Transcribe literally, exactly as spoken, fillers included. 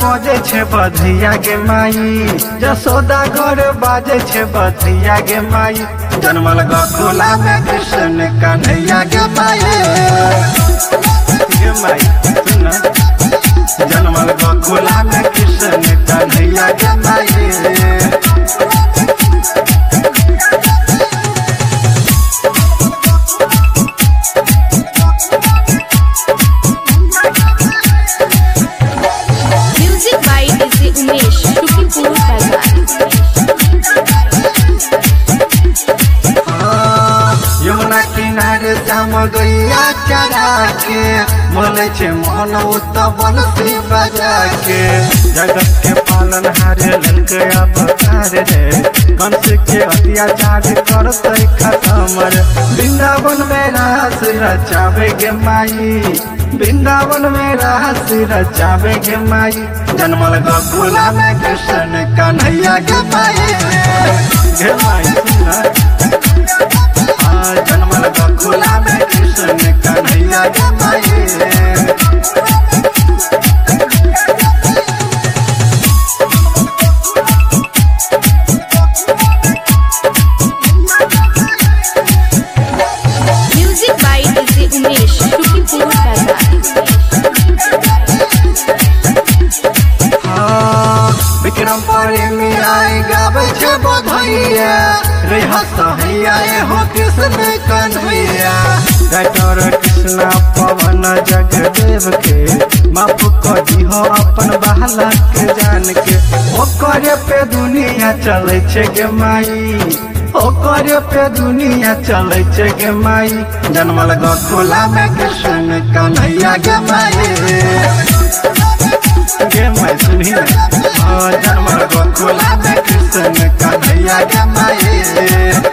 बजे छे बधिया गे माई, जसोदा घर बाजे छे बधिया गे माई, जन्मल गोकुला में कृष्ण कन्हैया गे माई गे माई सुन, जन्मल गोकुला में कृष्ण कन्हैया गे माई। यमुना किनारे जाम गैया चरा के, बोले छे मोहन उत्ता बंसी बजा के, जगत के पालन हारे लन गया बकार रे, कंस के अत्याचार करते खत्म रे, वृंदावन में रास रचावे गे माई, वृंदावन में रास रचावे गे माई, जन्मल गोकुला में कृष्ण कन्हैया गे माई गे माई जन्मल गोकुला में कृष्ण कन्हैया गे माई। Music by DJ Umesh Shukipur Bazar. Vikram परे में आए गावे छे बधाइया, रे हसैया हो कृष्ण कन्हैया, डॉक्टर कृष्णा पवन जगदेव के माफ कर दिहो अपन बालक के जान के, ओकरे पे दुनिया चले छे गे माई, ओकरे पे दुनिया चले छे गे माई, जन्मल गोकुला में कृष्ण कन्हैया गे माई गे माई सुनी जन्मल गोकुला में कृष्ण कन्हैया गे माई।